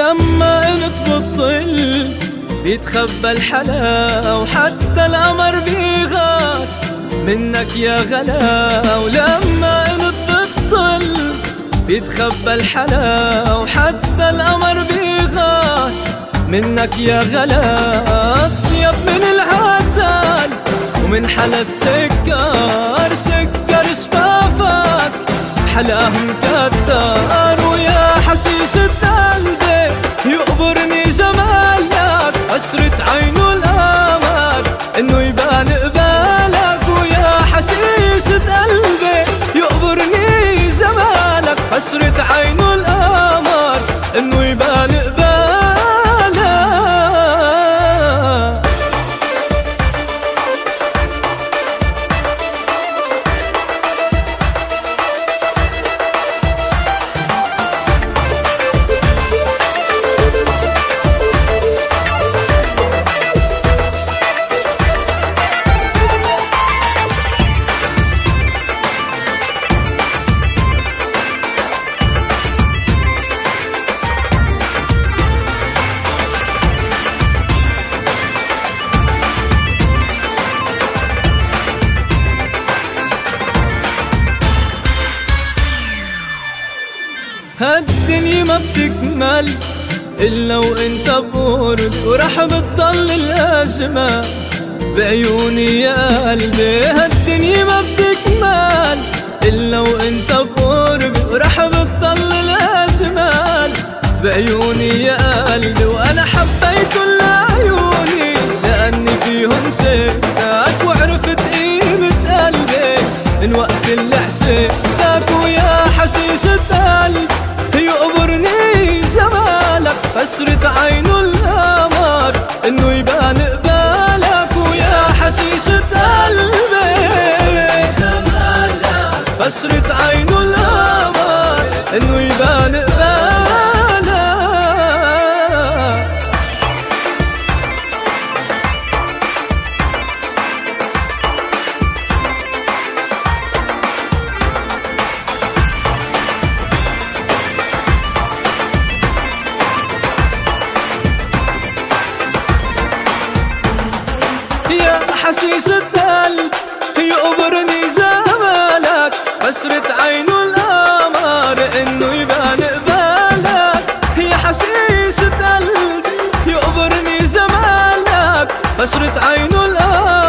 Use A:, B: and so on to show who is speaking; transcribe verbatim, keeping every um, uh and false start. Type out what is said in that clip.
A: ولما انت بالظل بيتخبى الحلا، وحتى القمر بيغار منك يا غلا. ولما انت بالظل بيتخبى الحلا، وحتى القمر بيغار منك يا غلا. اطيب من العسل ومن حلا السكر، سكر شفافك حلاه مكتر. ويا حشيشة قلبي يقبرني جمالك، عشرة عينه القمر انه يبان قبالك. ويا حشيشة قلبي يقبرني جمالك، عشرة عينه القمر انه يبان قبالك. هالدنيا ما بتكمل إلا وإنت بقرب، ورح بتضل الأجمل بعيوني يا قلبي. هالدنيا ما بتكمل إلا وإنت بقرب، ورح بتضل الأجمل بعيوني يا قلبي. وأنا حبيت كل عيوني لأني فيهم شفتك، وعرفت قيمة قلبي من وقت اللي عشقتك. ويا حشيشة قلبي يقبرني جمالك، عشرة عينه القمر انه يبان قبالك. ويا حشيشة قلبي جمالك، عشرة عينه القمر انه يبان قبالك. يا حشيشة قلب يقبرني جمالك، عشرة عينه القمر انه يبان قبالك. يا حشيشة قلب يقبرني جمالك، عشرة عينه القمر